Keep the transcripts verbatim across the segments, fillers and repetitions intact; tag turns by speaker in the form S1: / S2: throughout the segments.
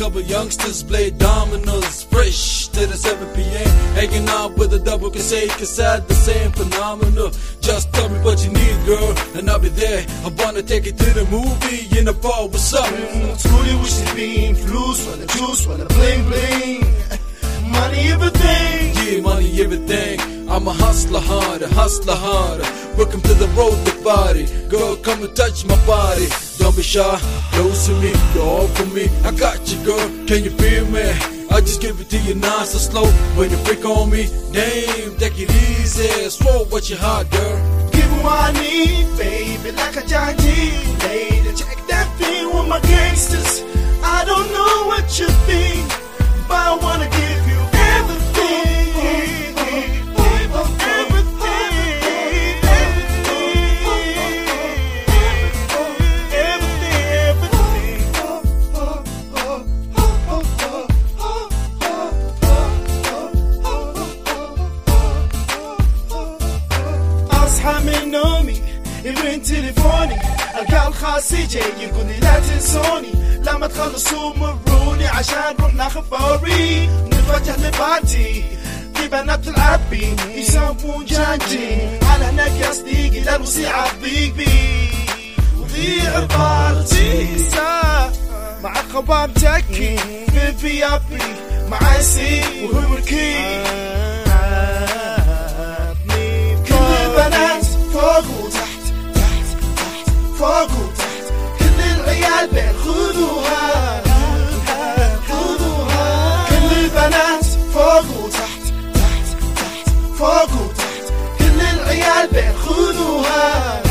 S1: couple youngsters play dominoes, fresh to the seven p m Hanging out with a double cassette, cassette the same phenomenal. Just tell me what you need, girl, and I'll be there. I wanna take you to the movie in the fall. What's up?
S2: تقولي وش تبين؟ فلوس ولا جوس ولا بلينج بلينج؟ Money everything.
S1: Yeah, money everything. I'm a hustler harder, hustler harder. Welcome to the road to party. Girl, come and touch my body. Don't be shy, close to me, you're all for me. I got you, girl, can you feel me? I just give it to you nice and slow. When you freak on me, damn, take it easy. Slow what you hot, girl.
S2: Give me what I need, baby, like a giant lady. Check that thing with my gangsters. I don't know what you think, but I wanna give you everything. من نومي يرن تليفوني القى الخاص يجي يقول لي لا تنسوني لما تخلصوا مروني عشان نروح ناخذ فوري نتوجه لبارتي في بنات العبي يسوون جانجي على هناك صديقي لا الوسيعة تضيق بي وضيع بارتي ساعة مع خباب تكي في البي ابي مع سي وهو ركيب فوق وتحت تحت تحت فوق وتحت كل العيال بين خذوها خذوها كل البنات فوق وتحت تحت تحت فوق وتحت كل العيال بين خذوها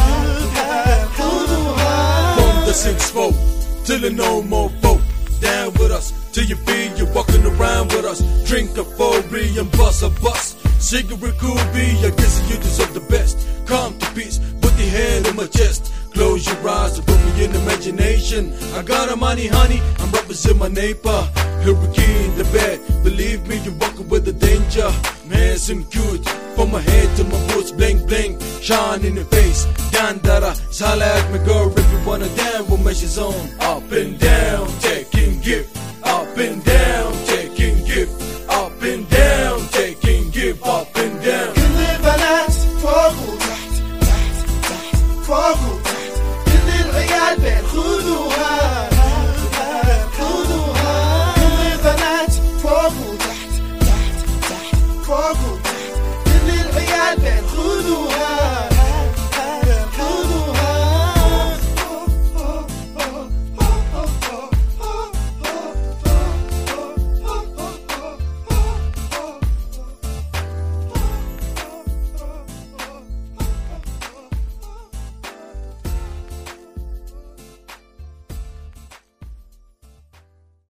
S2: خذوها.
S1: From the six four till the no more folk. Down with us till you feel you're walking around with us. Drink a forty and bust a bus. Cigarette cool be, I guess you deserve the best. Come to peace, put your head on my chest. Close your eyes and put me in imagination. I got a money, honey, I'm representing my neighbor. Hurricane the bed, believe me, you're walking with the danger. Man, some cute, from my head to my boots, bling bling, shine in the face. Dandara, holla at me girl if you wanna dance with me, she's on. Up and down, taking gift. Up and down, taking gift. Up and down, taking gift. Up and down.
S2: كل البنات فوق وتحت تحت تحت فوق وتحت كل العيال بين خذوها خذوها كل البنات فوق وتحت تحت تحت فوق وتحت كل العيال بين خذوها